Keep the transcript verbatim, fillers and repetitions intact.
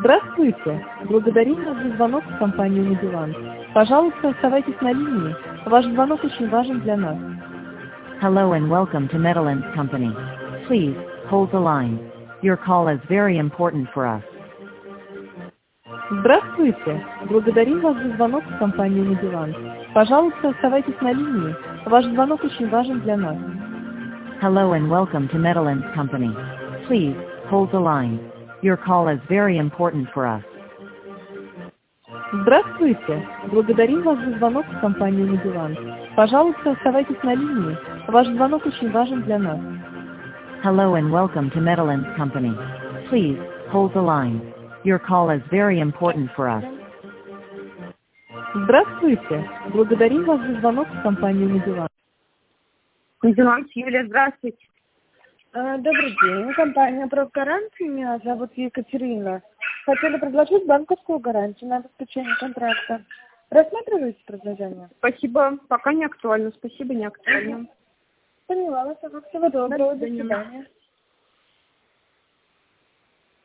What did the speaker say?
Здравствуйте! Благодарим вас за звонок в компанию «Медиланд». Пожалуйста, оставайтесь на линии. Ваш звонок очень важен для нас. Hello and welcome to Medilance Company. Please, hold the line. Your call is very important for us. Здравствуйте! Благодарим вас за звонок в компанию «Медиланд». Пожалуйста, оставайтесь на линии. Ваш звонок очень важен для нас. Hello and welcome to Medilance Company. Please, hold the line. Your call is very important for us. Здравствуйте! Благодарим вас за звонок в компанию «Медиланд». Пожалуйста, оставайтесь на линии. Ваш звонок очень важен для нас. Hello and welcome to Medilance Company. Please, hold the line. Your call is very important for us. Здравствуйте! Благодарим вас за звонок в компанию «Медиланд». Медиланд, Юлия, здравствуйте. Добрый день, компания «Профгарант». Меня зовут Екатерина. Хотели предложить банковскую гарантию на обеспечение контракта. Рассматриваете предложение? Спасибо, пока не актуально. Спасибо, не актуально. Поняла вас. Всего доброго, до свидания.